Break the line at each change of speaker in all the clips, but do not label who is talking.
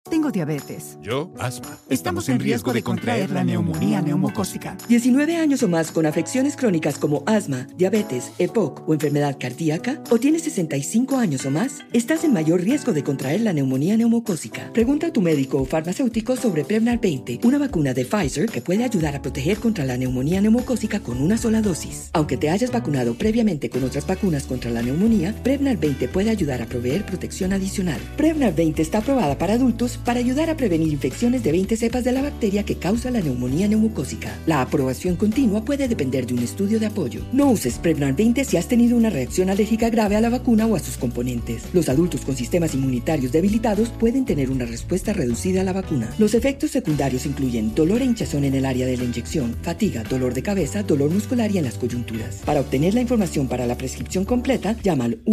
Tengo diabetes.
Yo, asma.
Estamos en riesgo de contraer la neumonía neumocócica.
19 años o más con afecciones crónicas como asma, diabetes, EPOC o enfermedad cardíaca, o tienes 65 años o más, estás en mayor riesgo de contraer la neumonía neumocócica. Pregunta a tu médico o farmacéutico sobre Prevnar 20, una vacuna de Pfizer que puede ayudar a proteger contra la neumonía neumocócica con una sola dosis. Aunque te hayas vacunado previamente con otras vacunas contra la neumonía, Prevnar 20 puede ayudar a proveer protección adicional. Prevnar 20 está aprobada para adultos para ayudar a prevenir infecciones de 20 cepas de la bacteria que causa la neumonía neumocócica. La aprobación continua puede depender de un estudio de apoyo. No uses Prevnar 20 si has tenido una reacción alérgica grave a la vacuna o a sus componentes. Los adultos con sistemas inmunitarios debilitados pueden tener una respuesta reducida a la vacuna. Los efectos secundarios incluyen dolor e hinchazón en el área de la inyección, fatiga, dolor de cabeza, dolor muscular y en las coyunturas. Para obtener la información para la prescripción completa, llama al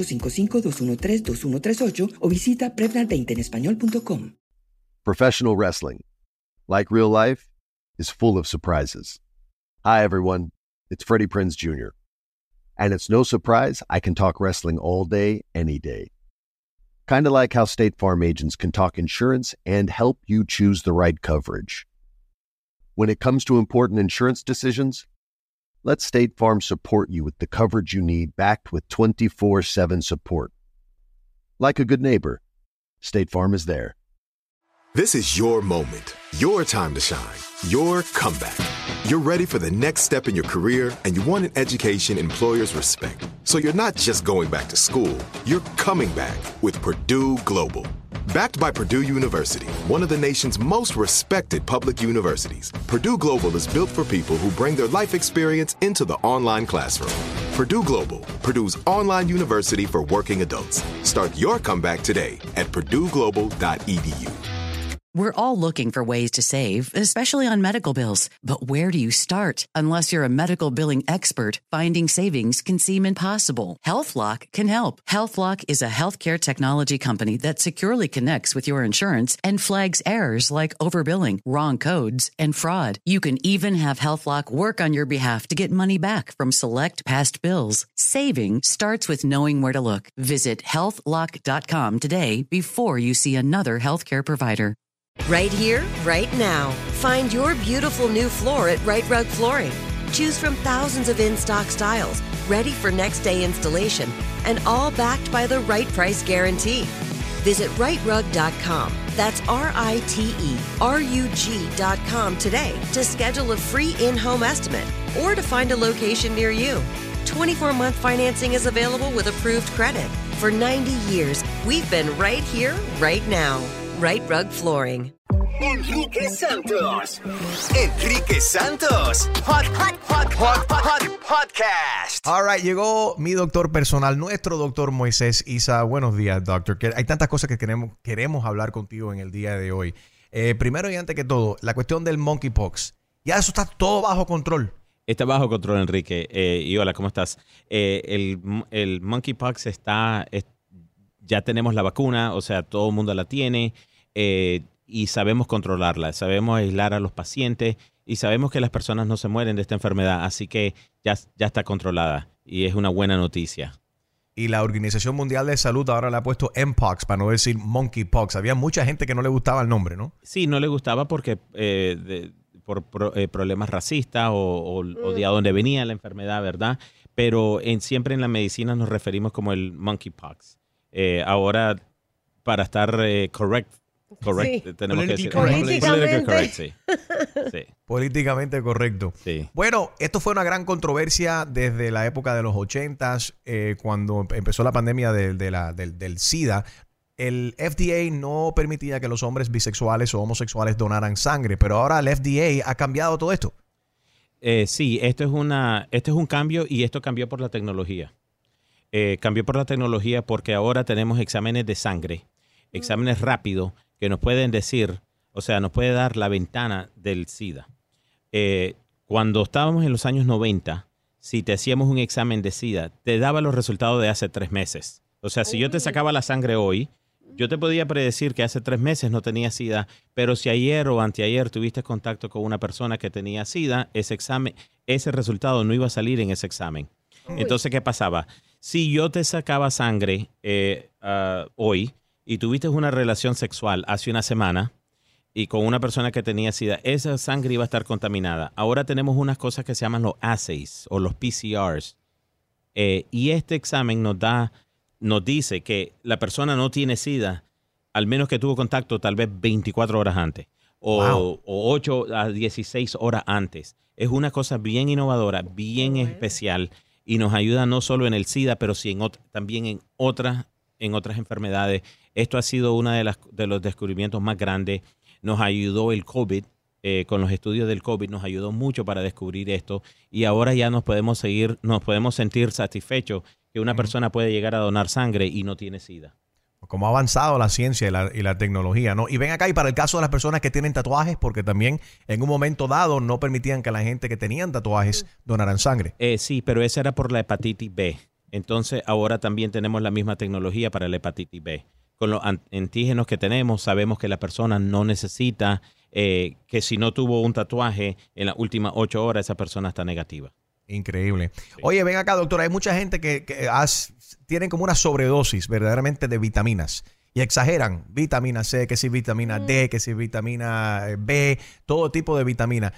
1-855-213-2138 o visita Prevnar20enespañol.com.
Professional wrestling, like real life, is full of surprises. Hi, everyone. It's Freddie Prinze Jr. And it's no surprise I can talk wrestling all day, any day. Kind of like how State Farm agents can talk insurance and help you choose the right coverage. When it comes to important insurance decisions, let State Farm support you with the coverage you need, backed with 24/7 support. Like a good neighbor, State Farm is there.
This is your moment, your time to shine, your comeback. You're ready for the next step in your career, and you want an education employers respect. So you're not just going back to school, you're coming back with Purdue Global. Backed by Purdue University, one of the nation's most respected public universities, Purdue Global is built for people who bring their life experience into the online classroom. Purdue Global, Purdue's online university for working adults. Start your comeback today at purdueglobal.edu.
We're all looking for ways to save, especially on medical bills. But where do you start? Unless you're a medical billing expert, finding savings can seem impossible. HealthLock can help. HealthLock is a healthcare technology company that securely connects with your insurance and flags errors like overbilling, wrong codes, and fraud. You can even have HealthLock work on your behalf to get money back from select past bills. Saving starts with knowing where to look. Visit healthlock.com today before you see another healthcare provider.
Right here, right now. Find your beautiful new floor at Right Rug Flooring. Choose from thousands of in-stock styles, ready for next day installation, and all backed by the right price guarantee. Visit rightrug.com. That's RITERUG.com today to schedule a free in-home estimate or to find a location near you. 24-month financing is available with approved credit. For 90 years, we've been right here, right now. Right Rug Flooring.
Enrique Santos. Enrique Santos. Hot Podcast.
All right, llegó mi doctor personal, nuestro doctor Moisés Isa. Buenos días, doctor. Hay tantas cosas que queremos hablar contigo en el día de hoy. Primero y antes que todo, la cuestión del monkeypox. Ya eso está todo bajo control.
Está bajo control, Enrique. Y hola, ¿cómo estás? El monkeypox ya tenemos la vacuna, o sea, todo el mundo la tiene y sabemos controlarla, sabemos aislar a los pacientes y sabemos que las personas no se mueren de esta enfermedad, así que ya está controlada y es una buena noticia.
Y la Organización Mundial de Salud ahora le ha puesto Mpox, para no decir monkeypox. Había mucha gente que no le gustaba el nombre, ¿no?
Sí, no le gustaba porque por problemas racistas o de a dónde venía la enfermedad, ¿verdad? Pero siempre en la medicina nos referimos como el monkeypox. Ahora, para estar correct,
sí.
Tenemos que decir
políticamente
correct, sí.
Políticamente correcto.
Sí.
Bueno, esto fue una gran controversia desde la época de los 80s, cuando empezó la pandemia del SIDA. El FDA no permitía que los hombres bisexuales o homosexuales donaran sangre, pero ahora el FDA ha cambiado todo esto.
Sí, esto es un cambio y esto cambió por la tecnología. Cambió por la tecnología porque ahora tenemos exámenes de sangre, exámenes rápidos que nos pueden decir, o sea, nos puede dar la ventana del SIDA. Cuando estábamos en los años 90, si te hacíamos un examen de SIDA, te daba los resultados de hace 3 meses. O sea, si yo te sacaba la sangre hoy, yo te podía predecir que hace 3 meses no tenía SIDA, pero si ayer o anteayer tuviste contacto con una persona que tenía SIDA, ese resultado no iba a salir en ese examen. Entonces, ¿qué pasaba? Si yo te sacaba sangre hoy, y tuviste una relación sexual hace una semana y con una persona que tenía SIDA, esa sangre iba a estar contaminada. Ahora tenemos unas cosas que se llaman los assays o los PCRs. Y este examen nos dice que la persona no tiene SIDA, al menos que tuvo contacto tal vez 24 horas antes o 8 a 16 horas antes. Es una cosa bien innovadora, bien especial y nos ayuda no solo en el SIDA, pero sí también en otras enfermedades. Esto ha sido uno de los descubrimientos más grandes. Nos ayudó el COVID. Con los estudios del COVID nos ayudó mucho para descubrir esto y ahora ya nos podemos sentir satisfechos que una persona puede llegar a donar sangre y no tiene SIDA.
Como ha avanzado la ciencia y la tecnología, ¿no? Y ven acá, y para el caso de las personas que tienen tatuajes, porque también en un momento dado no permitían que la gente que tenían tatuajes donaran sangre.
Sí, pero esa era por la hepatitis B. Entonces ahora también tenemos la misma tecnología para la hepatitis B. Con los antígenos que tenemos, sabemos que la persona no necesita que si no tuvo un tatuaje en las últimas 8 horas, esa persona está negativa.
Increíble. Sí. Oye, ven acá, doctora, hay mucha gente que tienen como una sobredosis verdaderamente de vitaminas y exageran. Vitamina C, que si vitamina D, que si vitamina B, todo tipo de vitamina.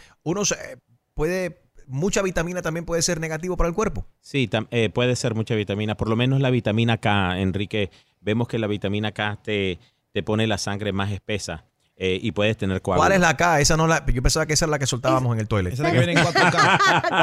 Mucha vitamina también puede ser negativo para el cuerpo.
Sí, puede ser mucha vitamina. Por lo menos la vitamina K, Enrique, vemos que la vitamina K te pone la sangre más espesa. Y puedes tener coágulos.
¿Cuál es la K? Yo pensaba que esa es la que soltábamos en el toilet.
Esa es la que viene en 4K.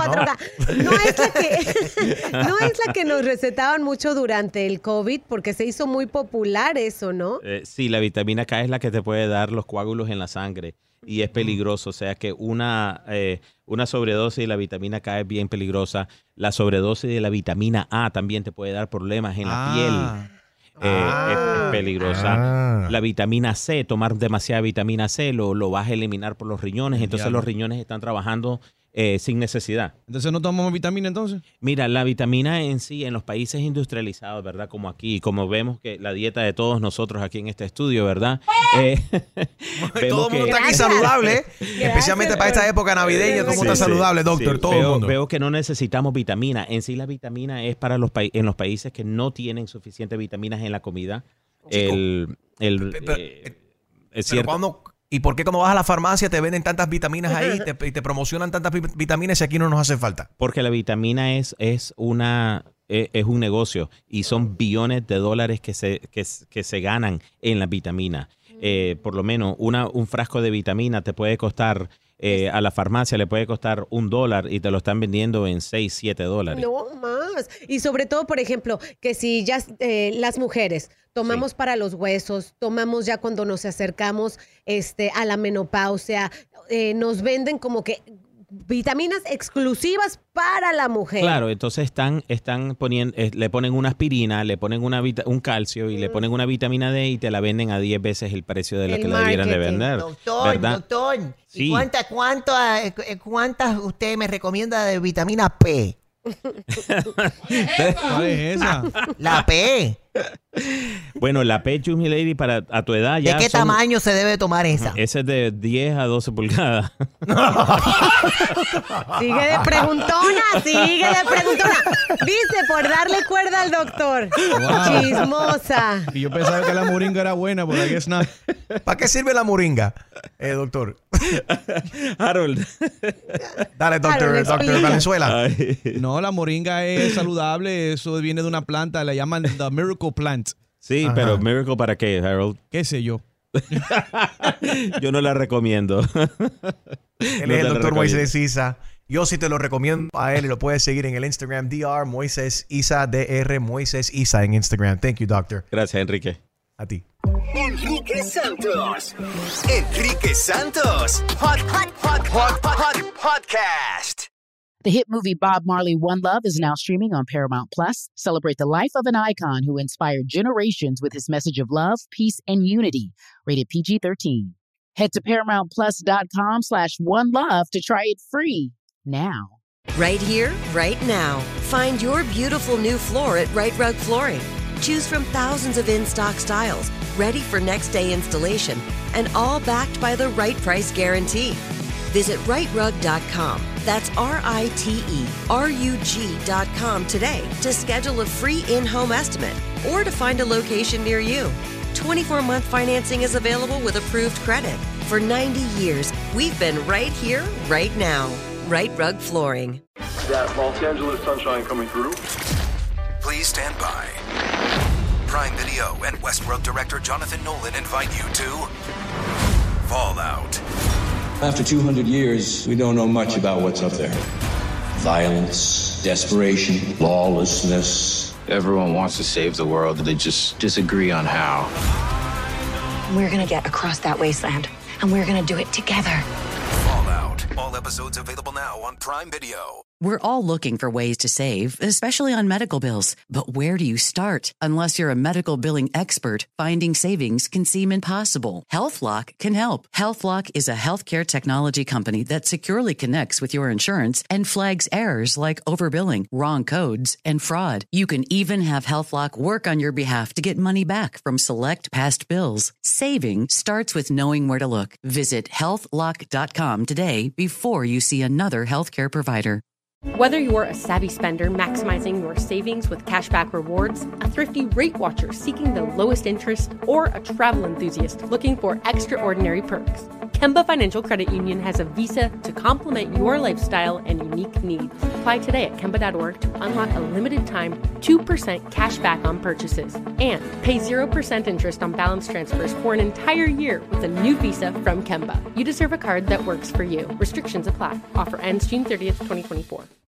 4K. No es la que nos recetaban mucho durante el COVID, porque se hizo muy popular eso, ¿no?
Sí, la vitamina K es la que te puede dar los coágulos en la sangre y es peligroso. O sea que una sobredosis de la vitamina K es bien peligrosa. La sobredosis de la vitamina A también te puede dar problemas en la piel. Es peligrosa. La vitamina C, tomar demasiada vitamina C lo vas a eliminar por los riñones. Entonces los riñones están trabajando sin necesidad.
Entonces no tomamos vitamina entonces.
Mira, la vitamina en sí, en los países industrializados, ¿verdad? Como aquí, como vemos que la dieta de todos nosotros aquí en este estudio, ¿verdad?
Todo el mundo está aquí saludable, especialmente para esta época navideña, todo el mundo está saludable, doctor, todo el mundo.
Veo que no necesitamos vitamina. En sí la vitamina es para en los países que no tienen suficientes vitaminas en la comida. Es cierto.
¿Y por qué cuando vas a la farmacia te venden tantas vitaminas ahí y te promocionan tantas vitaminas y aquí no nos hace falta?
Porque la vitamina es un negocio y son billones de dólares que se ganan en la vitamina. Por lo menos un frasco de vitamina te puede costar, a la farmacia le puede costar $1 y te lo están vendiendo en $6, $7.
No más. Y sobre todo, por ejemplo, que si ya las mujeres tomamos para los huesos, tomamos ya cuando nos acercamos a la menopausia, nos venden como que vitaminas exclusivas para la mujer.
Claro, entonces están poniendo, le ponen una aspirina, le ponen un calcio y le ponen una vitamina D y te la venden a 10 veces el precio de lo que la debieran de vender.
Doctor,
sí.
¿Y cuántas usted me recomienda de vitamina P?
¿Cuál es esa?
La P.
Bueno, la P, Chumi Lady, a tu edad ya.
¿De qué tamaño se debe tomar esa?
Esa es de 10 a 12 pulgadas.
Sigue de preguntona. Viste, por darle cuerda al doctor. Wow. Chismosa.
Y yo pensaba que la moringa era buena, porque aquí es nada.
¿Para qué sirve la moringa, doctor?
Harold.
Dale, doctor Valenzuela.
Ay. No, la moringa es saludable. Eso viene de una planta, la llaman the miracle plant.
Sí, ajá. Pero miracle ¿para qué, Harold?
¿Qué sé yo?
Yo no la recomiendo.
Él es el doctor Moisés Isa. Yo sí te lo recomiendo a él y lo puedes seguir en el Instagram Dr. Moisés Isa, Dr. Moisés Isa en Instagram. Thank you, doctor.
Gracias, Enrique.
A ti.
Enrique Santos. Podcast.
The hit movie Bob Marley, One Love is now streaming on Paramount Plus. Celebrate the life of an icon who inspired generations with his message of love, peace, and unity. Rated PG-13. Head to ParamountPlus.com/OneLove to try it free now.
Right here, right now. Find your beautiful new floor at Right Rug Flooring. Choose from thousands of in-stock styles, ready for next day installation, and all backed by the right price guarantee. Visit rightrug.com. That's RITERUG.com today to schedule a free in-home estimate or to find a location near you. 24-month financing is available with approved credit. For 90 years, we've been right here, right now. Right Rug Flooring.
That Los Angeles sunshine coming through.
Please stand by. Prime Video and Westworld director Jonathan Nolan invite you to Fallout.
After 200 years, we don't know much about what's up there. Violence, desperation, lawlessness.
Everyone wants to save the world, they just disagree on how.
We're gonna get across that wasteland, and we're gonna do it together.
Fallout. All episodes available now on Prime Video.
We're all looking for ways to save, especially on medical bills. But where do you start? Unless you're a medical billing expert, finding savings can seem impossible. HealthLock can help. HealthLock is a healthcare technology company that securely connects with your insurance and flags errors like overbilling, wrong codes, and fraud. You can even have HealthLock work on your behalf to get money back from select past bills. Saving starts with knowing where to look. Visit healthlock.com today before you see another healthcare provider.
Whether you're a savvy spender maximizing your savings with cashback rewards, a thrifty rate watcher seeking the lowest interest, or a travel enthusiast looking for extraordinary perks, Kemba Financial Credit Union has a visa to complement your lifestyle and unique needs. Apply today at Kemba.org to unlock a limited time 2% cash back on purchases and pay 0% interest on balance transfers for an entire year with a new visa from Kemba. You deserve a card that works for you. Restrictions apply. Offer ends June 30th, 2024.